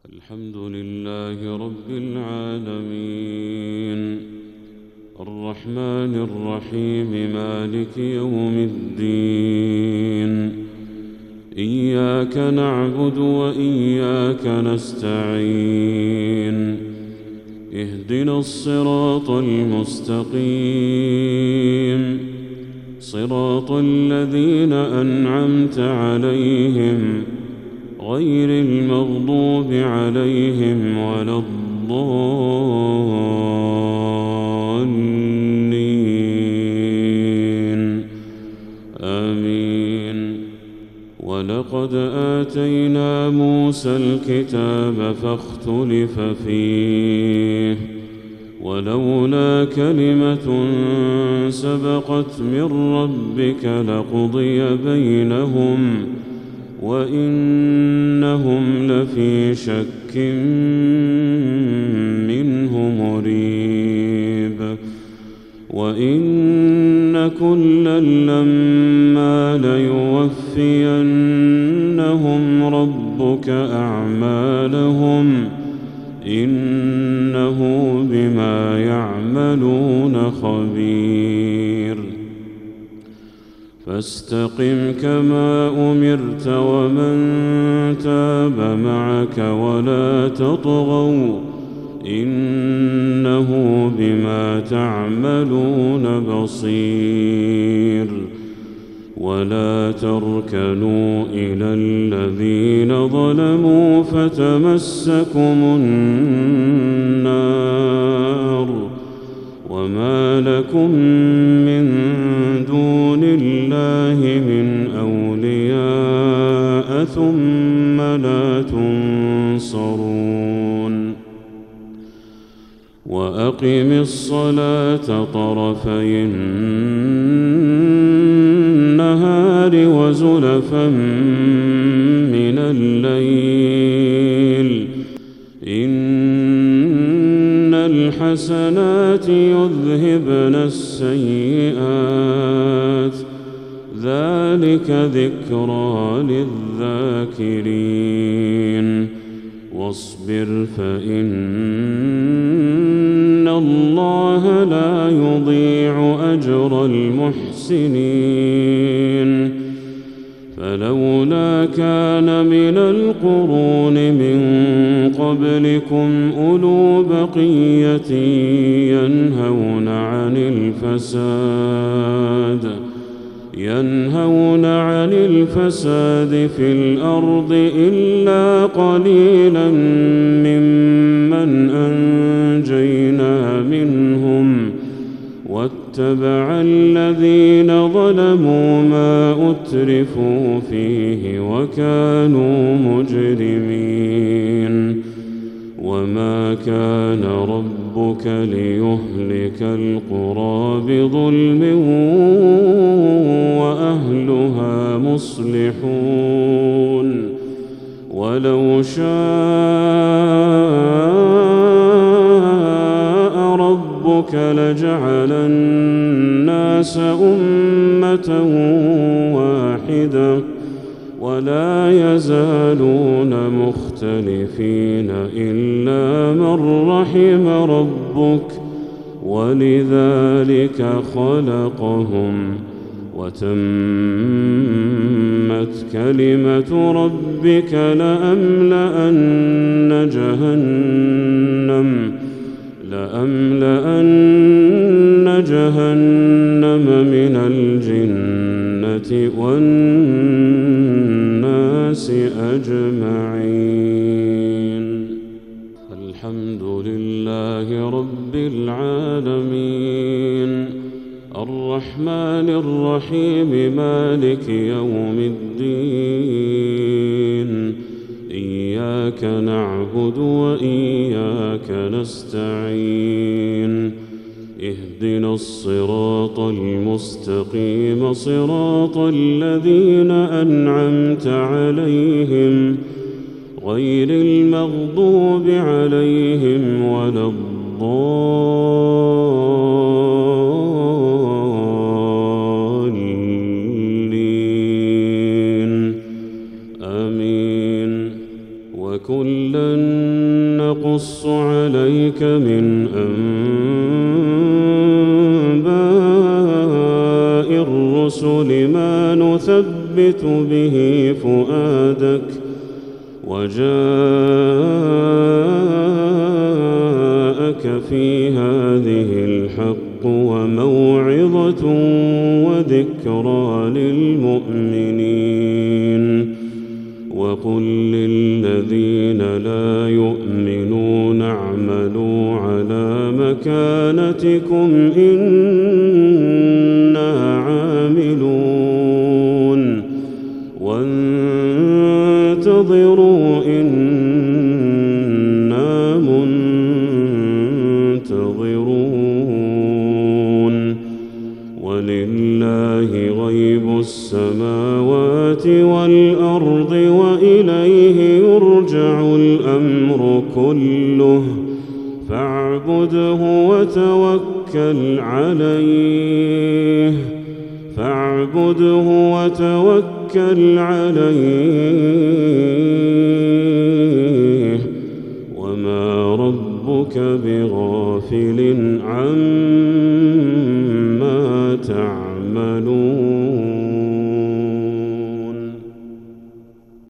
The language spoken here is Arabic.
الحمد لله رب العالمين الرحمن الرحيم مالك يوم الدين إياك نعبد وإياك نستعين اهدنا الصراط المستقيم صراط الذين أنعمت عليهم غير المغضوب عليهم ولا الضالين آمين. ولقد آتينا موسى الكتاب فاختلف فيه ولولا كلمة سبقت من ربك لقضي بينهم وإنهم لفي شك منه مريب. وإن كلا لما ليوفينهم ربك أعمالهم إنه بما يعملون خبير. فاستقم كما أمرت ومن تاب معك ولا تطغوا إنه بما تعملون بصير. ولا تركنوا إلى الذين ظلموا فتمسكم النار وما لكم من دون الله من أولياء ثم لا تنصرون. وأقم الصلاة طرفي النهار وزلفا من الليل إن الحسنات يذهبن السيئات ذلك ذكرى للذاكرين. واصبر فإن الله لا يضيع أجر المحسنين. فلولا كان من القرون من قبلكم أولو بقية ينهون عن الفساد في الأرض إلا قليلا ممن أنجينا منهم واتبع الذين ظلموا ما أترفوا فيه وكانوا مجرمين. وما كان ربك ليهلك القرى بظلم وأهلها مصلحون. ولو شاء ربك لجعل الناس أمة واحدة ولا يزالون مختلفين إلا من رحم ربك ولذلك خلقهم وتمت كلمة ربك لأملأن جهنم من الجنة والناس أجمعين. الحمد لله رب العالمين الرحمن الرحيم مالك يوم الدين إياك نعبد وإياك نستعين اهدنا الصراط المستقيم صراط الذين أنعمت عليهم غير المغضوب عليهم ولا الضالين آمين. وكل وكلا نقص عليك من أنباء الرسل ما نثبت به فؤادك وجاءك في هذه الحق وموعظة وذكرى للمؤمنين وقل للذين لا يؤمنون اعملوا على مكانتكم إنا عاملون وانتظروا إنا منتظرون ولله غيب السماوات والأرض وإليه يرجع الأمر كله فاعبده وتوكل عليه